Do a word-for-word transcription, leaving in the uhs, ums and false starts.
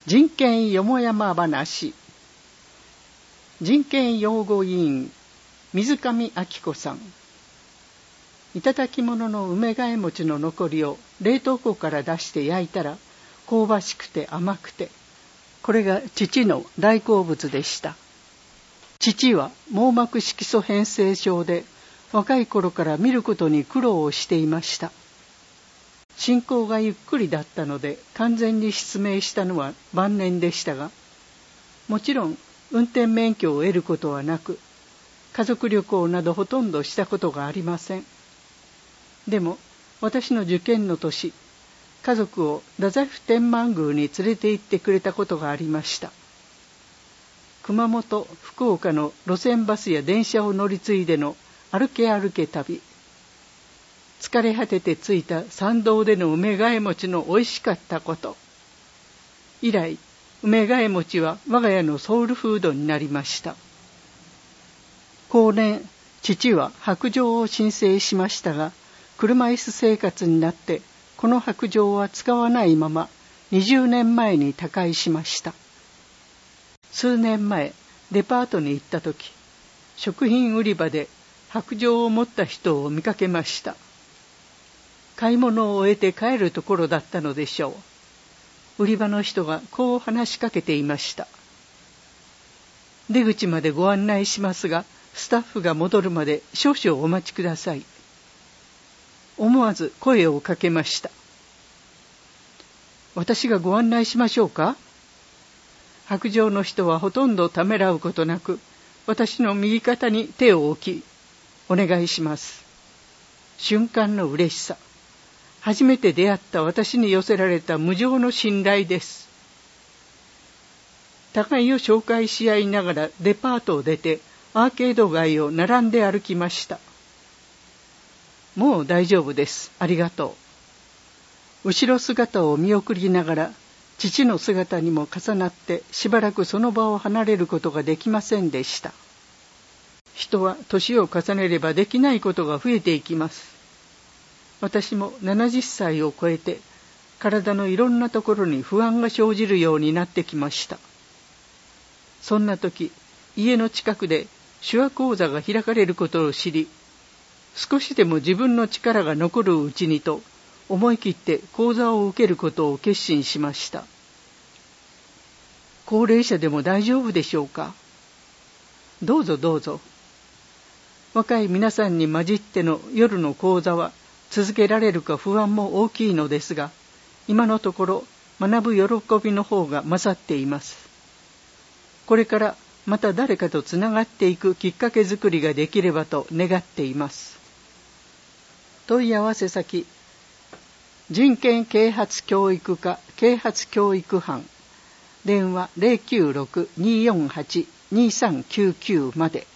人権よもやま話。人権擁護委員水上明子さん。いただき物の梅替え餅の残りを冷凍庫から出して焼いたら香ばしくて甘くて、これが父の大好物でした。父は網膜色素変性症で若い頃から見ることに苦労をしていました。進行がゆっくりだったので完全に失明したのは晩年でしたが、もちろん運転免許を得ることはなく、家族旅行などほとんどしたことがありません。でも私の受験の年、家族を太宰府天満宮に連れて行ってくれたことがありました。熊本、福岡の路線バスや電車を乗り継いでの歩け歩け旅。疲れ果てて着いた参道での梅替え餅の美味しかったこと。以来、梅替え餅は我が家のソウルフードになりました。後年、父は白杖を申請しましたが、車椅子生活になってこの白杖は使わないままにじゅうねんまえに他界しました。数年前、デパートに行った時、食品売り場で白杖を持った人を見かけました。買い物を終えて帰るところだったのでしょう。売り場の人がこう話しかけていました。出口までご案内しますが、スタッフが戻るまで少々お待ちください。思わず声をかけました。私がご案内しましょうか？白杖の人はほとんどためらうことなく、私の右肩に手を置き、お願いします。瞬間の嬉しさ。初めて出会った私に寄せられた無上の信頼です。互いを紹介し合いながらデパートを出てアーケード街を並んで歩きました。もう大丈夫です。ありがとう。後ろ姿を見送りながら、父の姿にも重なってしばらくその場を離れることができませんでした。人は年を重ねればできないことが増えていきます。私もななじゅっさいを超えて体のいろんなところに不安が生じるようになってきました。そんな時、家の近くで手話講座が開かれることを知り、少しでも自分の力が残るうちにと思い切って講座を受けることを決心しました。高齢者でも大丈夫でしょうか？どうぞどうぞ。若い皆さんに混じっての夜の講座は続けられるか不安も大きいのですが、今のところ学ぶ喜びの方が勝っています。これからまた誰かとつながっていくきっかけづくりができればと願っています。問い合わせ先、人権啓発教育課啓発教育班、電話 ゼロきゅうろく にーよんはち にーさんきゅうきゅう まで。